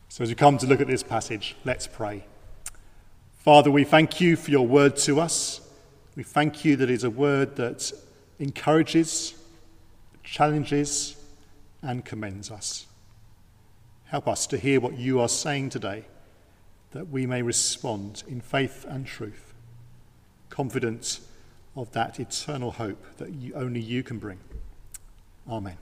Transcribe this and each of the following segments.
So as we come to look at this passage, let's pray. Father, we thank you for your word to us. We thank you that it is a word that encourages, challenges, and commends us. Help us to hear what you are saying today, that we may respond in faith and truth, confident of that eternal hope that only you can bring. Amen.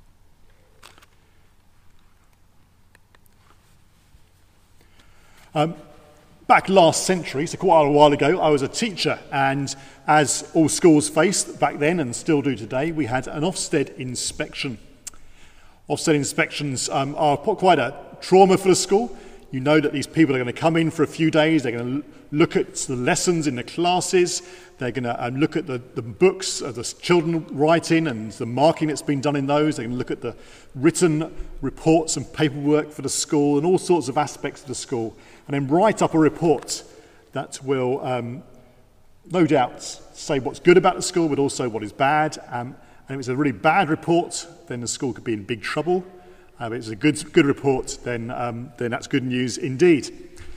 Back last century, so quite a while ago, I was a teacher, and as all schools faced back then and still do today, we had an Ofsted inspection. Ofsted inspections are quite a trauma for the school. You know that these people are going to come in for a few days, they're going to look at the lessons in the classes, they're going to look at the books of the children writing and the marking that's been done in those, they're going to look at the written reports and paperwork for the school and all sorts of aspects of the school, and then write up a report that will no doubt say what's good about the school but also what is bad. And if it's a really bad report, then the school could be in big trouble. If it's a good report, then that's good news indeed.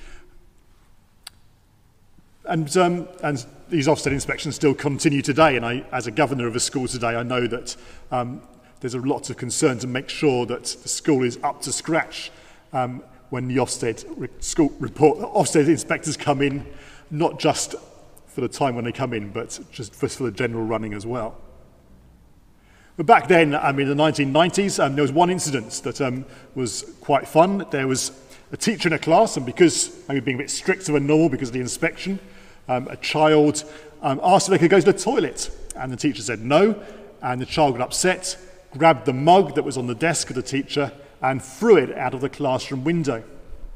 And these Ofsted inspections still continue today, and I, as a governor of a school today, I know that there's a lot of concern to make sure that the school is up to scratch when the Ofsted inspectors come in, not just for the time when they come in, but just for the general running as well. But back then, in the 1990s, there was one incident that was quite fun. There was a teacher in a class, and because maybe being a bit stricter than normal because of the inspection, a child asked if they could go to the toilet, and the teacher said no, and the child got upset, grabbed the mug that was on the desk of the teacher, and threw it out of the classroom window.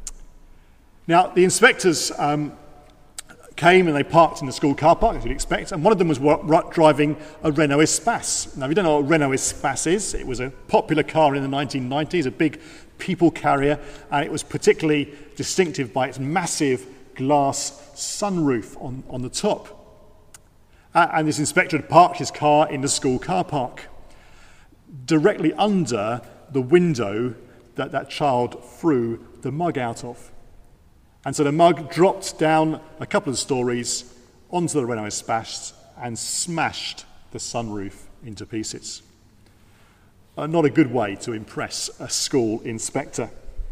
Now, the inspectors came and they parked in the school car park, as you'd expect, and one of them was driving a Renault Espace. Now, if you don't know what a Renault Espace is, it was a popular car in the 1990s, a big people carrier, and it was particularly distinctive by its massive glass sunroof on the top. And this inspector had parked his car in the school car park, directly under the window that child threw the mug out of. And so the mug dropped down a couple of stories onto the Renault Espace and smashed the sunroof into pieces. Not a good way to impress a school inspector.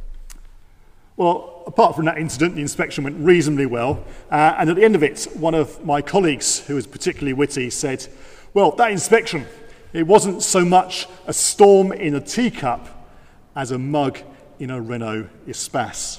Well, apart from that incident, the inspection went reasonably well. And at the end of it, one of my colleagues, who was particularly witty, said, well, that inspection, it wasn't so much a storm in a teacup as a mug in a Renault Espace.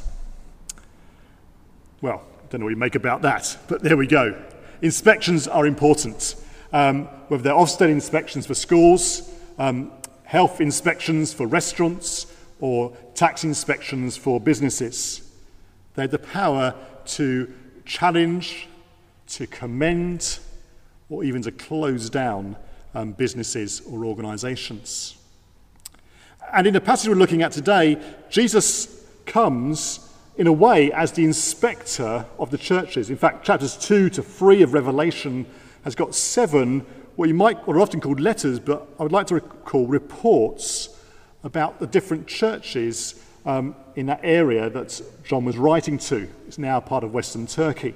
Well, I don't know what you make about that, but there we go. Inspections are important, whether they're Ofsted inspections for schools, health inspections for restaurants, or tax inspections for businesses. They have the power to challenge, to commend, or even to close down businesses or organisations. And in the passage we're looking at today, Jesus comes in a way as the inspector of the churches. In fact, chapters 2 to 3 of Revelation has got 7, what are often called letters, but I would like to call reports about the different churches in that area that John was writing to. It's now part of Western Turkey.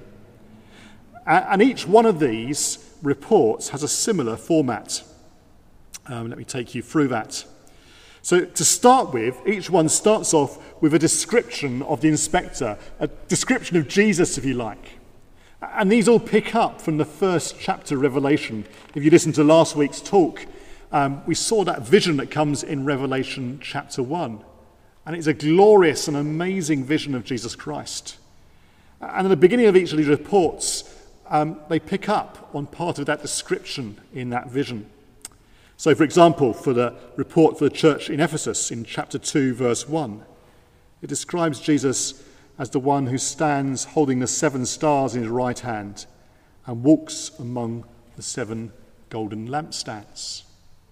And each one of these reports has a similar format. Let me take you through that. So to start with, each one starts off with a description of the inspector, a description of Jesus, if you like. And these all pick up from the first chapter of Revelation. If you listen to last week's talk, we saw that vision that comes in Revelation chapter 1. And it's a glorious and amazing vision of Jesus Christ. And at the beginning of each of these reports, they pick up on part of that description in that vision. So, for example, for the report for the church in Ephesus in chapter 2, verse 1, it describes Jesus as the one who stands holding the 7 stars in his right hand and walks among the 7 golden lampstands.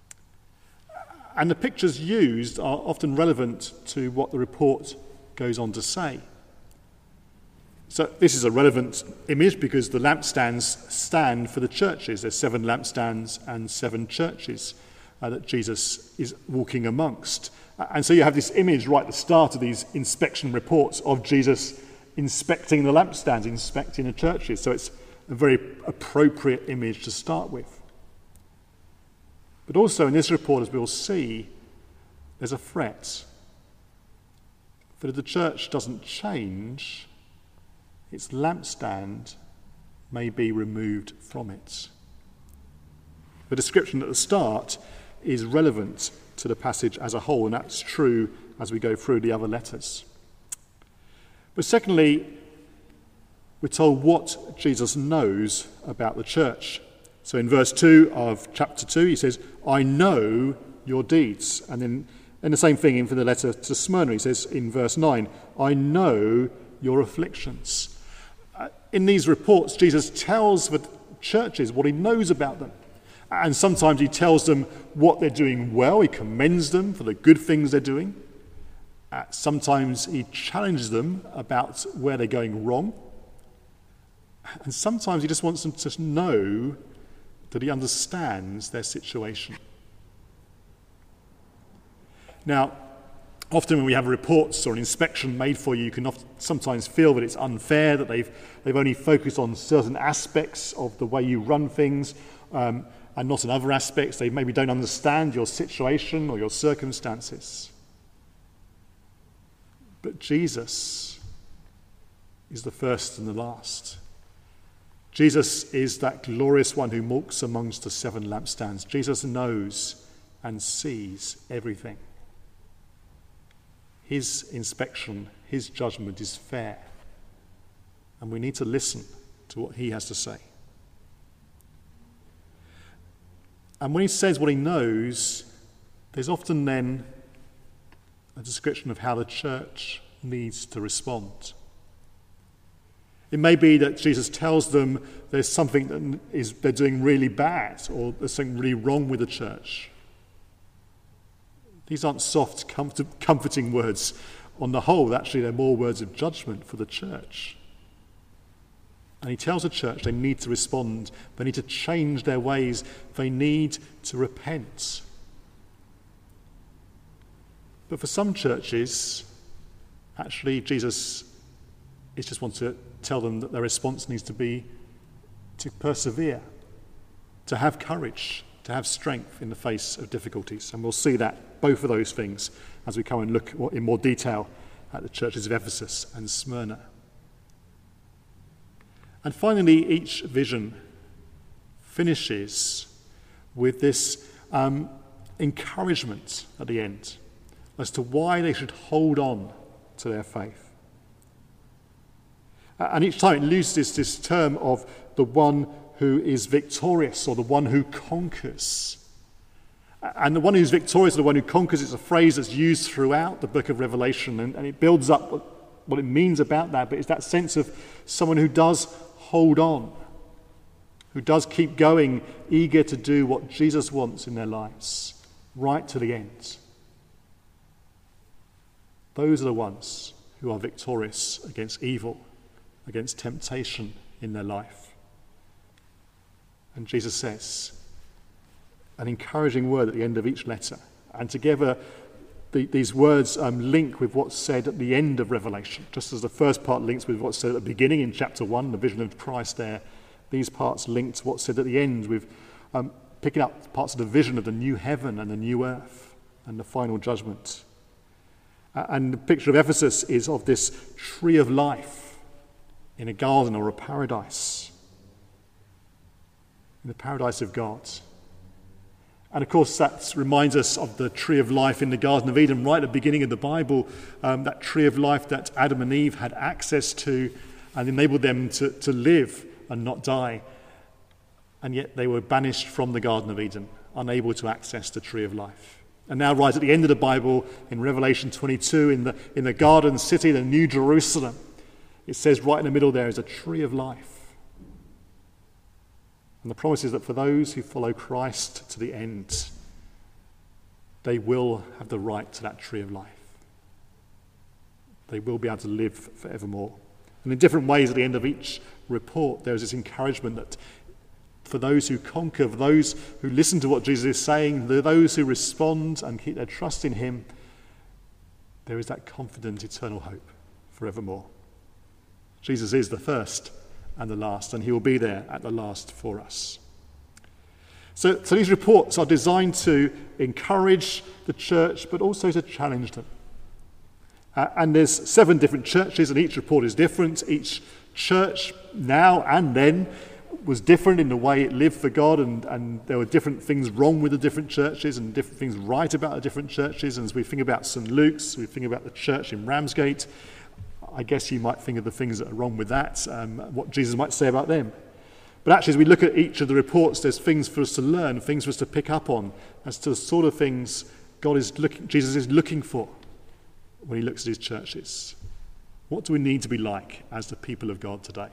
And the pictures used are often relevant to what the report goes on to say. So this is a relevant image because the lampstands stand for the churches. There's 7 lampstands and 7 churches that Jesus is walking amongst. And so you have this image right at the start of these inspection reports of Jesus inspecting the lampstands, inspecting the churches. So it's a very appropriate image to start with. But also in this report, as we'll see, there's a threat that if the church doesn't change, its lampstand may be removed from it. The description at the start is relevant to the passage as a whole, and that's true as we go through the other letters. But secondly, we're told what Jesus knows about the church. So in verse 2 of chapter 2, he says, I know your deeds. And then the same thing in for the letter to Smyrna, he says in verse 9, I know your afflictions. In these reports, Jesus tells the churches what he knows about them. And sometimes he tells them what they're doing well. He commends them for the good things they're doing. Sometimes he challenges them about where they're going wrong. And sometimes he just wants them to know that he understands their situation. Now, often when we have reports or an inspection made for you, you can sometimes feel that it's unfair, that they've only focused on certain aspects of the way you run things, and not in other aspects. They maybe don't understand your situation or your circumstances. But Jesus is the first and the last. Jesus is that glorious one who walks amongst the 7 lampstands. Jesus knows and sees everything. His inspection, his judgment is fair. And we need to listen to what he has to say. And when he says what he knows, there's often then a description of how the church needs to respond. It may be that Jesus tells them there's something that they're doing really bad, or there's something really wrong with the church. These aren't soft, comforting words on the whole. Actually, they're more words of judgment for the church. And he tells the church they need to respond. They need to change their ways. They need to repent. But for some churches, actually, Jesus just wants to tell them that their response needs to be to persevere, to have courage, to have strength in the face of difficulties. And we'll see that, both of those things, as we come and look in more detail at the churches of Ephesus and Smyrna. And finally, each vision finishes with this encouragement at the end as to why they should hold on to their faith. And each time it uses this term of the one who is victorious, or the one who conquers. And the one who's victorious, or the one who conquers, is a phrase that's used throughout the book of Revelation, and it builds up what it means about that, but it's that sense of someone who does hold on, who does keep going, eager to do what Jesus wants in their lives, right to the end. Those are the ones who are victorious against evil, against temptation in their life. And Jesus says an encouraging word at the end of each letter. And together, these words link with what's said at the end of Revelation. Just as the first part links with what's said at the beginning in chapter 1, the vision of Christ there, these parts link to what's said at the end with picking up parts of the vision of the new heaven and the new earth and the final judgment. And the picture of Ephesus is of this tree of life in a garden or a paradise, in the paradise of God. And of course that reminds us of the tree of life in the Garden of Eden right at the beginning of the Bible, that tree of life that Adam and Eve had access to and enabled them to live and not die. And yet they were banished from the Garden of Eden, unable to access the tree of life. And now right at the end of the Bible, in Revelation 22, in the garden city, the New Jerusalem, it says right in the middle there is a tree of life. And the promise is that for those who follow Christ to the end, they will have the right to that tree of life. They will be able to live forevermore. And in different ways at the end of each report, there is this encouragement that for those who conquer, for those who listen to what Jesus is saying, those who respond and keep their trust in him, there is that confident eternal hope forevermore. Jesus is the first and the last, and he will be there at the last for us. So these reports are designed to encourage the church, but also to challenge them. And there's 7 different churches, and each report is different. Each church, now and then, was different in the way it lived for God, and there were different things wrong with the different churches and different things right about the different churches. And as we think about St. Luke's, we think about the church in Ramsgate, I guess you might think of the things that are wrong with that, what Jesus might say about them. But actually, as we look at each of the reports, there's things for us to learn, things for us to pick up on as to the sort of things Jesus is looking for when he looks at his churches. What do we need to be like as the people of God today?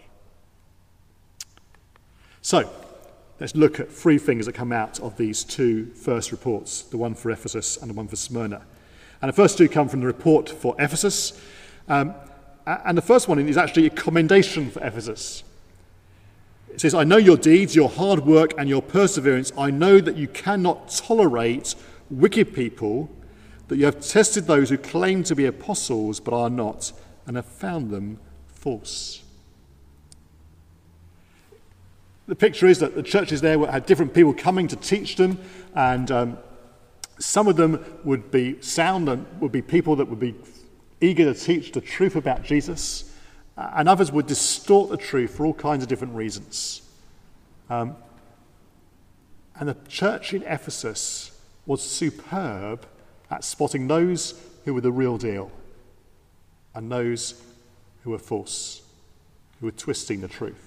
So, let's look at 3 things that come out of these 2 first reports, the one for Ephesus and the one for Smyrna. And the first 2 come from the report for Ephesus. And the first one is actually a commendation for Ephesus. It says, "I know your deeds, your hard work and your perseverance. I know that you cannot tolerate wicked people, that you have tested those who claim to be apostles but are not, and have found them false." The picture is that the churches there had different people coming to teach them, and some of them would be sound and would be people that would be eager to teach the truth about Jesus, and others would distort the truth for all kinds of different reasons. And the church in Ephesus was superb at spotting those who were the real deal and those who were false, who were twisting the truth.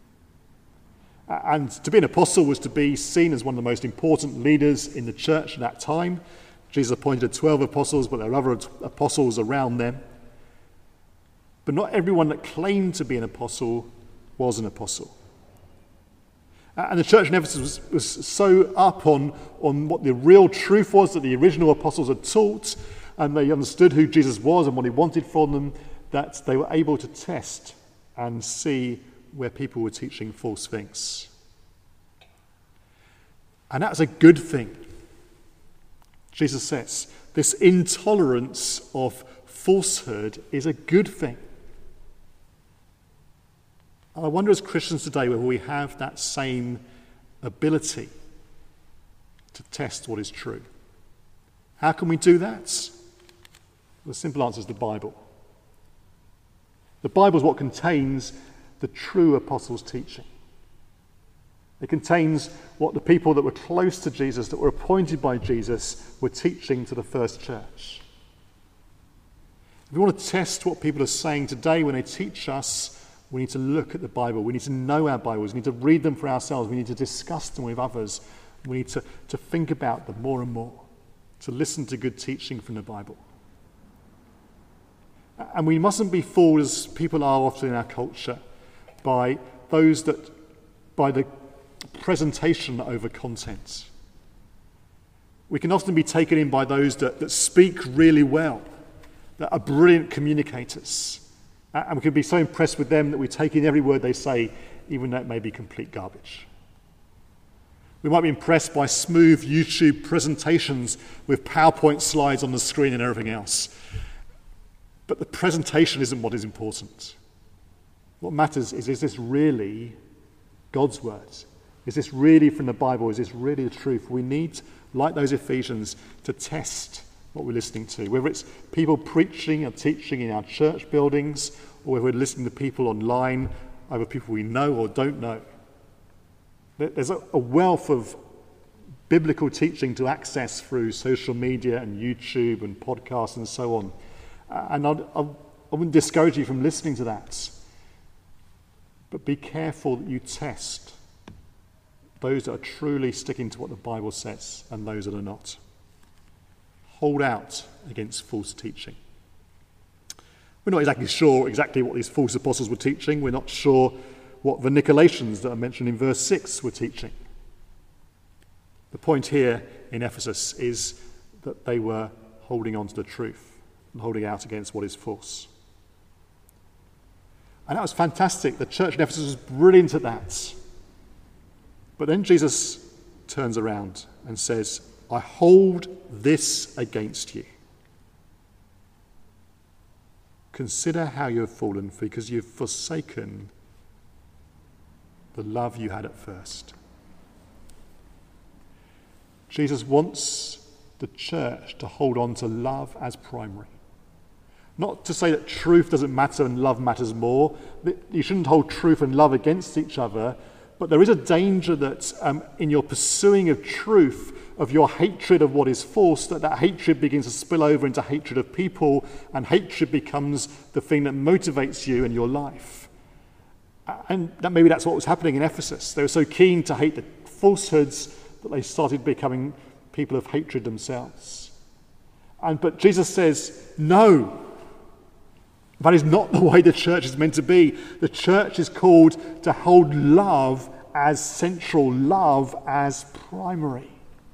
And to be an apostle was to be seen as one of the most important leaders in the church at that time. Jesus appointed 12 apostles, but there are other apostles around them. But not everyone that claimed to be an apostle was an apostle. And the church in Ephesus was so up on what the real truth was that the original apostles had taught, and they understood who Jesus was and what he wanted from them, that they were able to test and see where people were teaching false things. And that's a good thing. Jesus says this intolerance of falsehood is a good thing. And I wonder as Christians today whether we have that same ability to test what is true. How can we do that? The simple answer is the Bible. The Bible is what contains the true apostles' teaching. It contains what the people that were close to Jesus, that were appointed by Jesus, were teaching to the first church. If we want to test what people are saying today when they teach us, we need to look at the Bible. We need to know our Bibles. We need to read them for ourselves. We need to discuss them with others. We need to think about them more and more, to listen to good teaching from the Bible. And we mustn't be fooled, as people are often in our culture, by the presentation over content. We can often be taken in by those that speak really well, that are brilliant communicators. And we can be so impressed with them that we take in every word they say, even though it may be complete garbage. We might be impressed by smooth YouTube presentations with PowerPoint slides on the screen and everything else. But the presentation isn't what is important. What matters is this really God's word? Is this really from the Bible? Is this really the truth? We need, like those Ephesians, to test what we're listening to. Whether it's people preaching or teaching in our church buildings, or whether we're listening to people online, either people we know or don't know. There's a wealth of biblical teaching to access through social media and YouTube and podcasts and so on. And I wouldn't discourage you from listening to that. But be careful that you test those that are truly sticking to what the Bible says and those that are not. Hold out against false teaching. We're not exactly sure what these false apostles were teaching. We're not sure what the Nicolaitans that are mentioned in verse 6 were teaching. The point here in Ephesus is that they were holding on to the truth and holding out against what is false. And that was fantastic. The church in Ephesus was brilliant at that. But then Jesus turns around and says, I hold this against you. consider how you have fallen, because you've forsaken the love you had at first. Jesus wants the church to hold on to love as primary. Not to say that truth doesn't matter and love matters more. You shouldn't hold truth and love against each other. But there is a danger that in your pursuing of truth, of your hatred of what is false, that hatred begins to spill over into hatred of people, and hatred becomes the thing that motivates you in your life. And maybe that's what was happening in Ephesus. They were so keen to hate the falsehoods that they started becoming people of hatred themselves. But Jesus says, no. That is not the way the church is meant to be. The church is called to hold love as central, love as primary.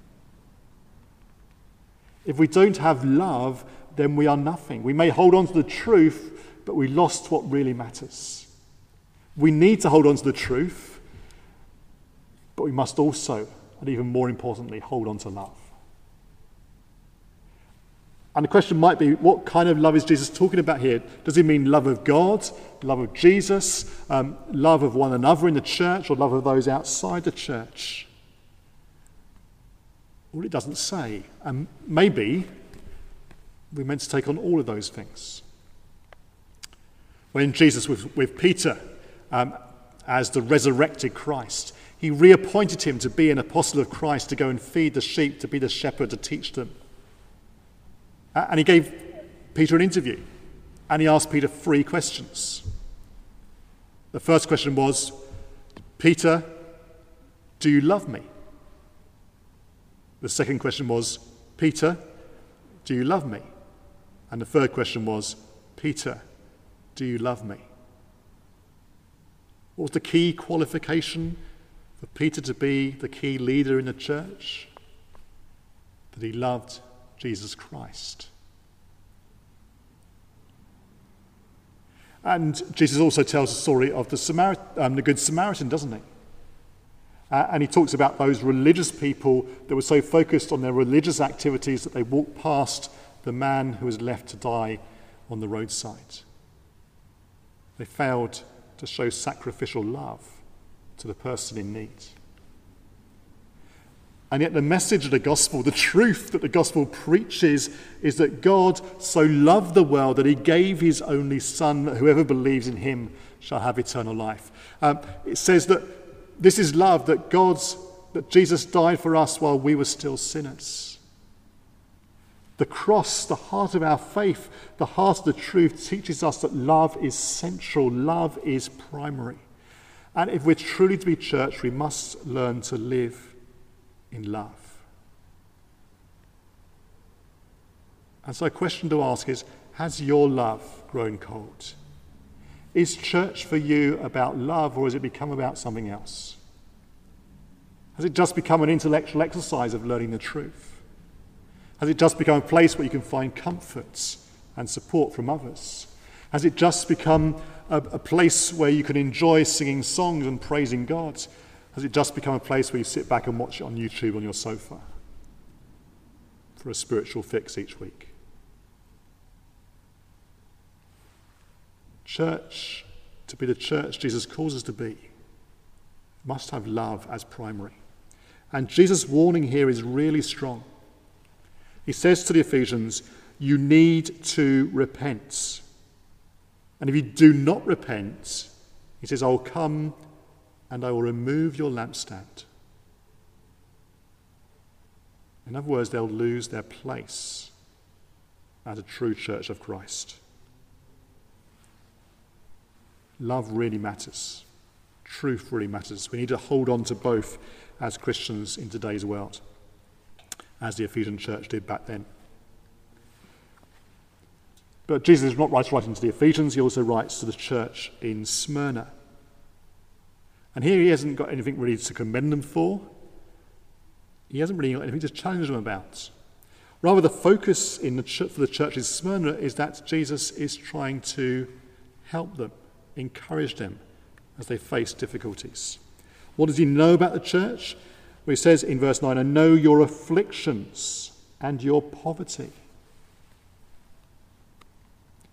If we don't have love, then we are nothing. We may hold on to the truth, but we lost what really matters. We need to hold on to the truth, but we must also, and even more importantly, hold on to love. And the question might be, what kind of love is Jesus talking about here? Does he mean love of God, love of Jesus, love of one another in the church, or love of those outside the church? Well, it doesn't say. And maybe we're meant to take on all of those things. When Jesus was with Peter as the resurrected Christ, he reappointed him to be an apostle of Christ, to go and feed the sheep, to be the shepherd, to teach them. And he gave Peter an interview, and he asked Peter 3 questions. The first question was, Peter, do you love me? The second question was, Peter, do you love me? And the third question was, Peter, do you love me? What was the key qualification for Peter to be the key leader in the church? That he loved Jesus Christ. And Jesus also tells the story of the Good Samaritan, doesn't he? And he talks about those religious people that were so focused on their religious activities that they walked past the man who was left to die on the roadside. They failed to show sacrificial love to the person in need. And yet the message of the gospel, the truth that the gospel preaches, is that God so loved the world that he gave his only son, that whoever believes in him shall have eternal life. It says that this is love, that Jesus died for us while we were still sinners. The cross, the heart of our faith, the heart of the truth, teaches us that love is central, love is primary. And if we're truly to be church, we must learn to live in love. And so a question to ask is, has your love grown cold? Is church for you about love, or has it become about something else? Has it just become an intellectual exercise of learning the truth? Has it just become a place where you can find comforts and support from others? Has it just become a place where you can enjoy singing songs and praising God? Has it just become a place where you sit back and watch it on YouTube on your sofa for a spiritual fix each week? Church, to be the church Jesus calls us to be, must have love as primary. And Jesus' warning here is really strong. He says to the Ephesians, you need to repent. And if you do not repent, he says, I will come and I will remove your lampstand. In other words, they'll lose their place as a true church of Christ. Love really matters. Truth really matters. We need to hold on to both as Christians in today's world, as the Ephesian church did back then. But Jesus is not writing to the Ephesians, he also writes to the church in Smyrna. And here he hasn't got anything really to commend them for. He hasn't really got anything to challenge them about. Rather, the focus for the church in Smyrna is that Jesus is trying to help them, encourage them as they face difficulties. What does he know about the church? Well, he says in verse 9, I know your afflictions and your poverty.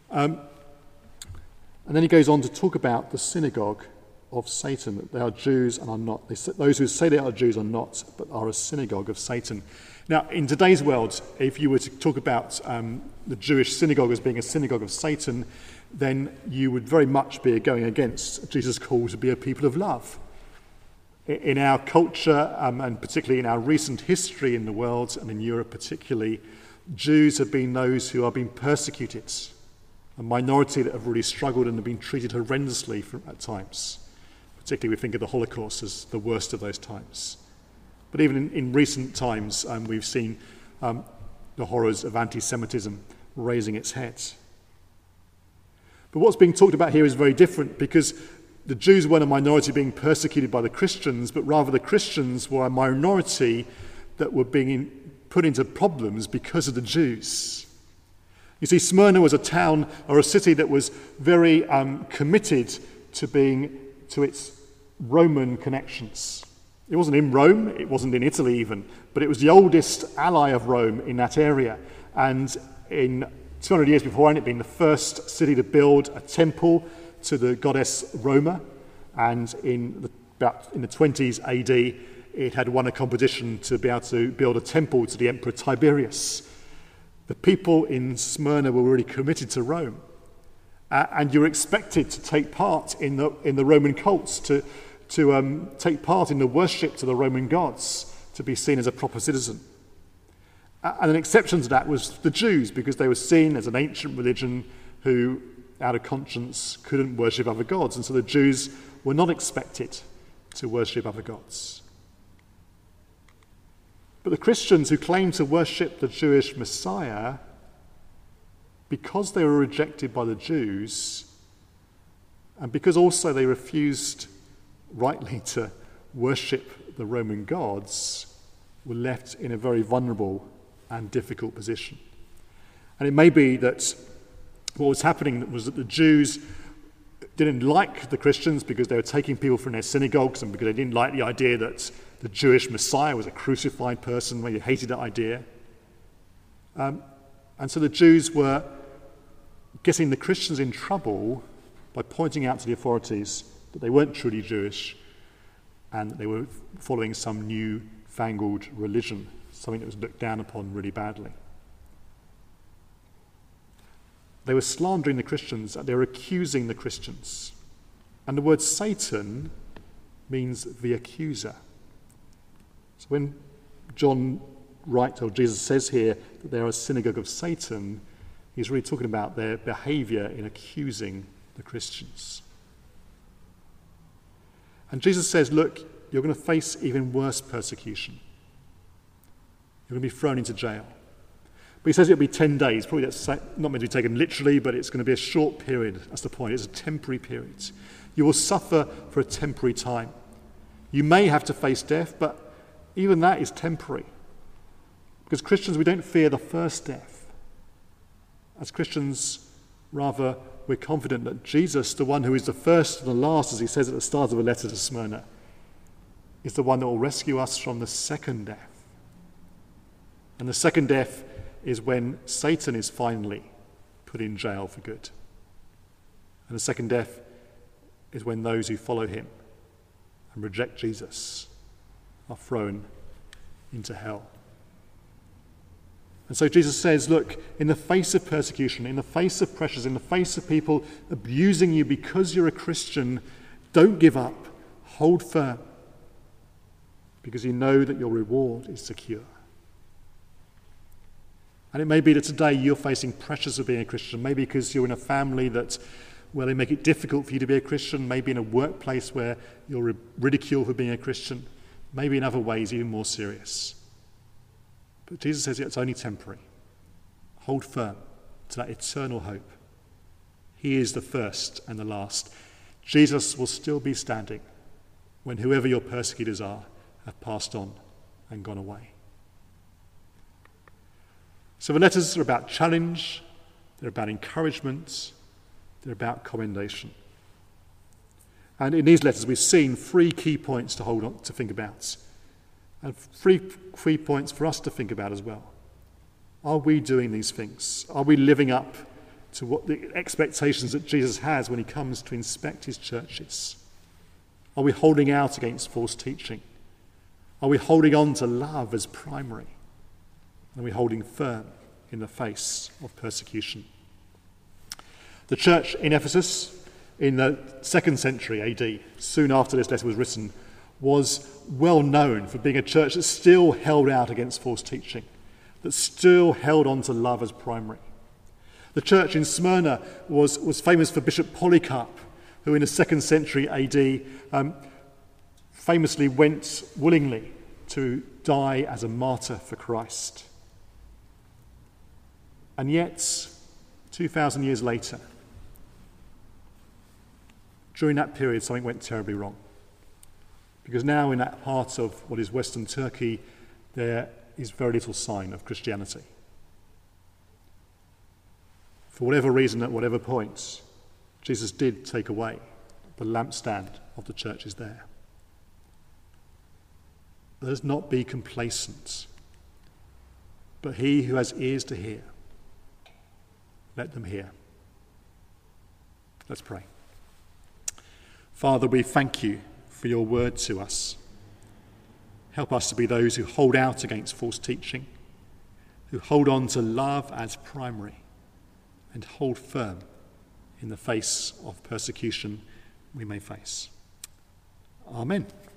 And then he goes on to talk about the synagogue of Satan, that they are Jews and are not. Those who say they are Jews are not, but are a synagogue of Satan. Now, in today's world, if you were to talk about the Jewish synagogue as being a synagogue of Satan, then you would very much be going against Jesus' call to be a people of love. In our culture, and particularly in our recent history in the world, and in Europe particularly, Jews have been those who are being persecuted, a minority that have really struggled and have been treated horrendously at times. Particularly we think of the Holocaust as the worst of those times. But even in recent times, we've seen the horrors of anti-Semitism raising its head. But what's being talked about here is very different, because the Jews weren't a minority being persecuted by the Christians, but rather the Christians were a minority that were being put into problems because of the Jews. You see, Smyrna was a town or a city that was very committed to its Roman connections. It wasn't in Rome, it wasn't in Italy even, but it was the oldest ally of Rome in that area. And in 200 years before, it had been the first city to build a temple to the goddess Roma. And in the 20s AD, it had won a competition to be able to build a temple to the Emperor Tiberius. The people in Smyrna were really committed to Rome. And you're expected to take part in the Roman cults, to take part in the worship to the Roman gods, to be seen as a proper citizen. And an exception to that was the Jews, because they were seen as an ancient religion who, out of conscience, couldn't worship other gods. And so the Jews were not expected to worship other gods. But the Christians who claimed to worship the Jewish Messiah, because they were rejected by the Jews, and because also they refused rightly to worship the Roman gods, were left in a very vulnerable and difficult position. And it may be that what was happening was that the Jews didn't like the Christians because they were taking people from their synagogues, and because they didn't like the idea that the Jewish Messiah was a crucified person. They hated that idea. And so the Jews were getting the Christians in trouble by pointing out to the authorities that they weren't truly Jewish and that they were following some new fangled religion, something that was looked down upon really badly. They were slandering the Christians, they were accusing the Christians. And the word Satan means the accuser. So when John writes, or Jesus says here, that they're a synagogue of Satan, he's really talking about their behavior in accusing the Christians. And Jesus says, look, you're going to face even worse persecution. You're going to be thrown into jail. But he says it'll be 10 days. Probably that's not meant to be taken literally, but it's going to be a short period. That's the point. It's a temporary period. You will suffer for a temporary time. You may have to face death, but even that is temporary. Because Christians, we don't fear the first death. As Christians, rather, we're confident that Jesus, the one who is the first and the last, as he says at the start of the letter to Smyrna, is the one that will rescue us from the second death. And the second death is when Satan is finally put in jail for good. And the second death is when those who follow him and reject Jesus are thrown into hell. And so Jesus says, look, in the face of persecution, in the face of pressures, in the face of people abusing you because you're a Christian, don't give up. Hold firm, because you know that your reward is secure. And it may be that today you're facing pressures of being a Christian, maybe because you're in a family where they make it difficult for you to be a Christian, maybe in a workplace where you're ridiculed for being a Christian, maybe in other ways even more serious. But Jesus says it's only temporary. Hold firm to that eternal hope. He is the first and the last. Jesus will still be standing when whoever your persecutors are have passed on and gone away. So the letters are about challenge, they're about encouragement, they're about commendation. And in these letters we've seen 3 key points to hold on to think about. And 3 points for us to think about as well. Are we doing these things? Are we living up to what the expectations that Jesus has when he comes to inspect his churches? Are we holding out against false teaching? Are we holding on to love as primary? Are we holding firm in the face of persecution? The church in Ephesus in the 2nd century AD, soon after this letter was written, was well known for being a church that still held out against false teaching, that still held on to love as primary. The church in Smyrna was famous for Bishop Polycarp, who in the 2nd century AD famously went willingly to die as a martyr for Christ. And yet, 2,000 years later, during that period, something went terribly wrong. Because now in that part of what is Western Turkey, there is very little sign of Christianity. For whatever reason, at whatever point, Jesus did take away the lampstand of the churches there. Let us not be complacent, but he who has ears to hear, let them hear. Let's pray. Father, we thank you for your word to us. Help us to be those who hold out against false teaching, who hold on to love as primary, and hold firm in the face of persecution we may face. Amen.